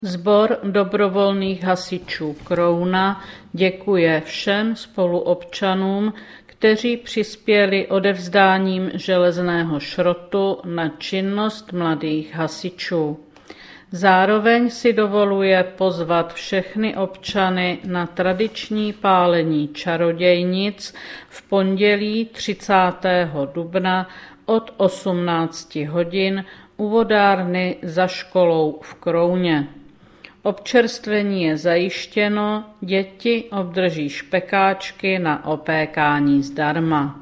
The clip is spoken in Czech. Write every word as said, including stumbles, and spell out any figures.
Sbor dobrovolných hasičů Krouna děkuje všem spoluobčanům, kteří přispěli odevzdáním železného šrotu na činnost mladých hasičů. Zároveň si dovoluje pozvat všechny občany na tradiční pálení čarodějnic v pondělí třicátého dubna od osmnácti hodin u vodárny za školou v Krouně. Občerstvení je zajištěno, děti obdrží špekáčky na opékání zdarma.